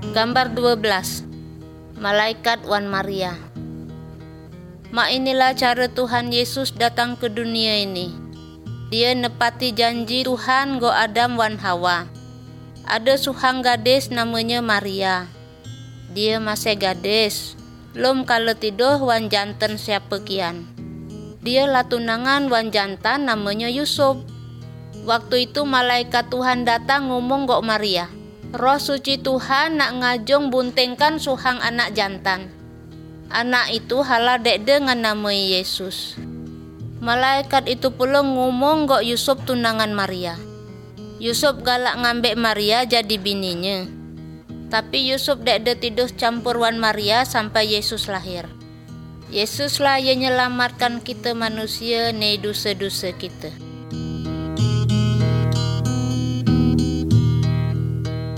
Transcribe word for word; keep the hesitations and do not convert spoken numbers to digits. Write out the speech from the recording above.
Gambar dua belas. Malaikat Wan Maria. Mak inilah cara Tuhan Yesus datang ke dunia ini. Dia nepati janji Tuhan go Adam wan Hawa. Ada suhang gadis namanya Maria. Dia masih gadis. Lom kalau tidur wan jantan siapa kian. Dia lah tunangan wan jantan namanya Yusuf. Waktu itu malaikat Tuhan datang ngomong go Maria. Roh suci Tuhan nak ngajong buntengkan suhang anak jantan. Anak itu hala dek dengan nama Yesus. Malaikat itu pula ngomong go Yusuf tunangan Maria. Yusuf galak ngambek Maria jadi bininya. Tapi Yusuf dek de tidur campur wan Maria sampai Yesus lahir. Yesuslah yang menyelamatkan kita manusia dari dosa-dosa kita.